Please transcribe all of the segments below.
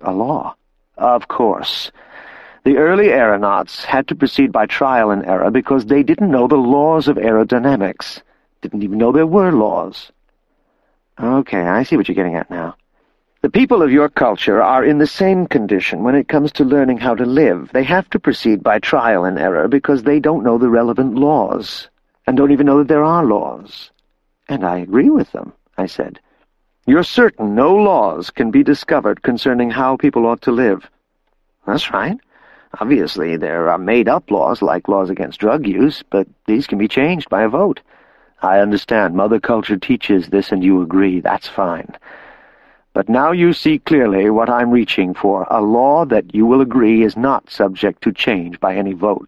A law? Of course. The early aeronauts had to proceed by trial and error because they didn't know the laws of aerodynamics. Didn't even know there were laws. Okay, I see what you're getting at now. The people of your culture are in the same condition when it comes to learning how to live. They have to proceed by trial and error because they don't know the relevant laws, and don't even know that there are laws. And I agree with them, I said. You're certain no laws can be discovered concerning how people ought to live. That's right. Obviously, there are made-up laws, like laws against drug use, but these can be changed by a vote. I understand. Mother Culture teaches this, and you agree. That's fine. But now you see clearly what I'm reaching for, a law that you will agree is not subject to change by any vote.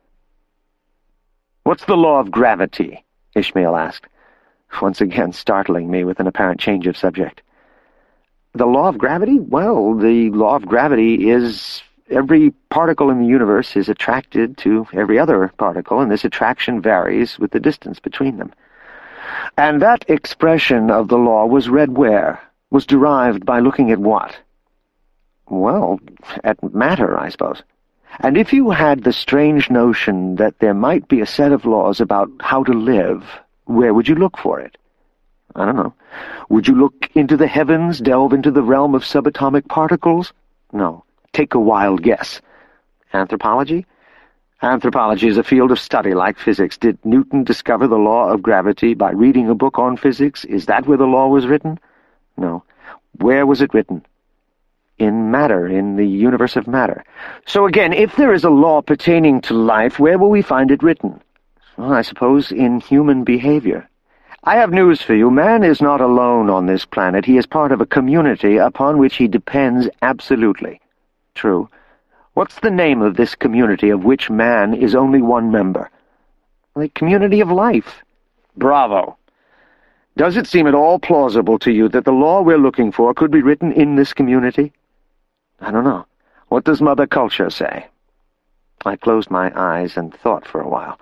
What's the law of gravity? Ishmael asked, once again startling me with an apparent change of subject. The law of gravity? Well, the law of gravity is every particle in the universe is attracted to every other particle, and this attraction varies with the distance between them. And that expression of the law was read where? Was derived by looking at what? Well, at matter, I suppose. And if you had the strange notion that there might be a set of laws about how to live, where would you look for it? I don't know. Would you look into the heavens, delve into the realm of subatomic particles? No. Take a wild guess. Anthropology? Anthropology is a field of study like physics. Did Newton discover the law of gravity by reading a book on physics? Is that where the law was written? No. Where was it written? In matter, in the universe of matter. So again, if there is a law pertaining to life, where will we find it written? Well, I suppose in human behavior. I have news for you. Man is not alone on this planet. He is part of a community upon which he depends absolutely. True. What's the name of this community of which man is only one member? The community of life. Bravo. Does it seem at all plausible to you that the law we're looking for could be written in this community? I don't know. What does Mother Culture say? I closed my eyes and thought for a while.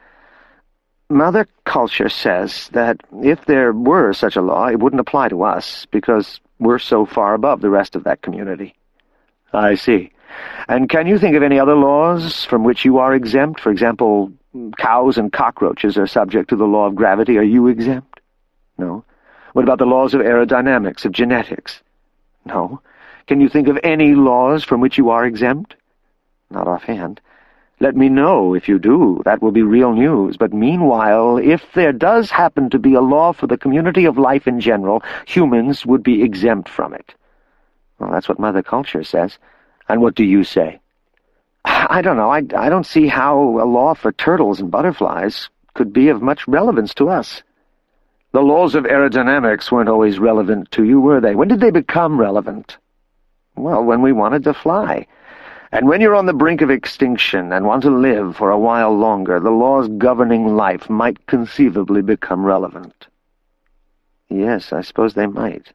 Mother Culture says that if there were such a law, it wouldn't apply to us, because we're so far above the rest of that community. I see. And can you think of any other laws from which you are exempt? For example, cows and cockroaches are subject to the law of gravity. Are you exempt? No. What about the laws of aerodynamics, of genetics? No. Can you think of any laws from which you are exempt? Not offhand. Let me know if you do. That will be real news. But meanwhile, if there does happen to be a law for the community of life in general, humans would be exempt from it. Well, that's what Mother Culture says. And what do you say? I don't know. I don't see how a law for turtles and butterflies could be of much relevance to us. The laws of aerodynamics weren't always relevant to you, were they? When did they become relevant? Well, when we wanted to fly. And when you're on the brink of extinction and want to live for a while longer, the laws governing life might conceivably become relevant. Yes, I suppose they might.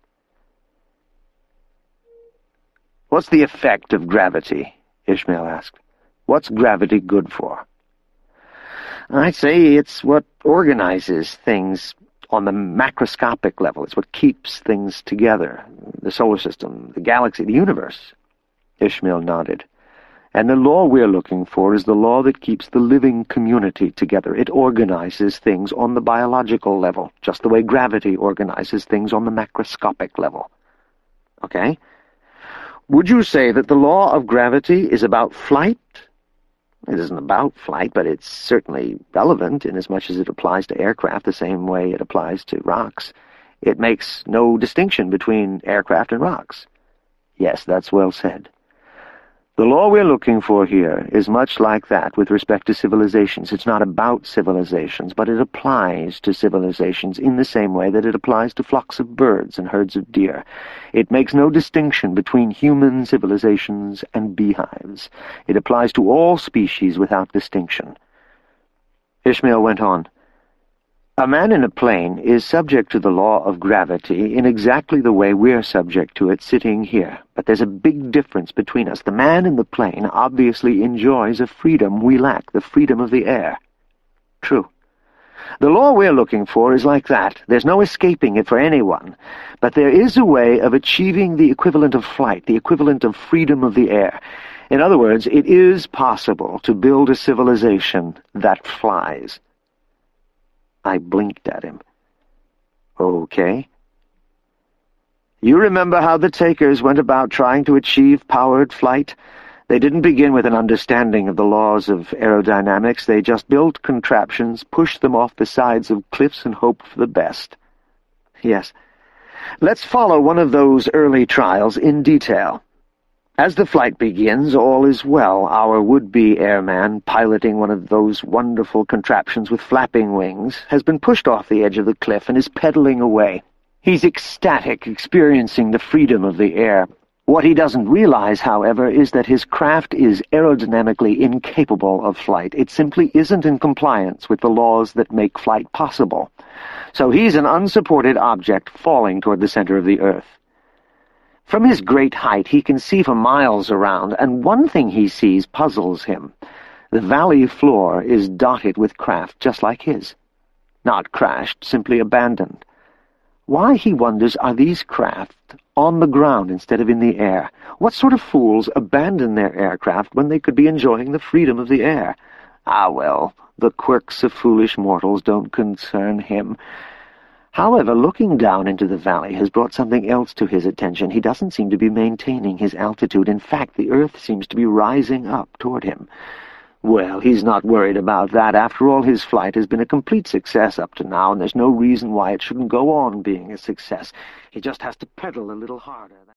What's the effect of gravity? Ishmael asked. What's gravity good for? I'd say it's what organizes things on the macroscopic level. It's what keeps things together. The solar system, the galaxy, the universe. Ishmael nodded. And the law we're looking for is the law that keeps the living community together. It organizes things on the biological level, just the way gravity organizes things on the macroscopic level. Okay? Would you say that the law of gravity is about flight? It isn't about flight, but it's certainly relevant inasmuch as it applies to aircraft the same way it applies to rocks. It makes no distinction between aircraft and rocks. Yes, that's well said. The law we're looking for here is much like that with respect to civilizations. It's not about civilizations, but it applies to civilizations in the same way that it applies to flocks of birds and herds of deer. It makes no distinction between human civilizations and beehives. It applies to all species without distinction. Ishmael went on. A man in a plane is subject to the law of gravity in exactly the way we're subject to it sitting here. But there's a big difference between us. The man in the plane obviously enjoys a freedom we lack, the freedom of the air. True. The law we're looking for is like that. There's no escaping it for anyone. But there is a way of achieving the equivalent of flight, the equivalent of freedom of the air. In other words, it is possible to build a civilization that flies. I blinked at him. Okay. You remember how the Takers went about trying to achieve powered flight? They didn't begin with an understanding of the laws of aerodynamics. They just built contraptions, pushed them off the sides of cliffs, and hoped for the best. Yes. Let's follow one of those early trials in detail. As the flight begins, all is well. Our would-be airman, piloting one of those wonderful contraptions with flapping wings, has been pushed off the edge of the cliff and is pedaling away. He's ecstatic, experiencing the freedom of the air. What he doesn't realize, however, is that his craft is aerodynamically incapable of flight. It simply isn't in compliance with the laws that make flight possible. So he's an unsupported object falling toward the center of the Earth. From his great height, he can see for miles around, and one thing he sees puzzles him. The valley floor is dotted with craft just like his. Not crashed, simply abandoned. Why, he wonders, are these craft on the ground instead of in the air? What sort of fools abandon their aircraft when they could be enjoying the freedom of the air? Ah, well, the quirks of foolish mortals don't concern him. However, looking down into the valley has brought something else to his attention. He doesn't seem to be maintaining his altitude. In fact, the Earth seems to be rising up toward him. Well, he's not worried about that. After all, his flight has been a complete success up to now, and there's no reason why it shouldn't go on being a success. He just has to pedal a little harder.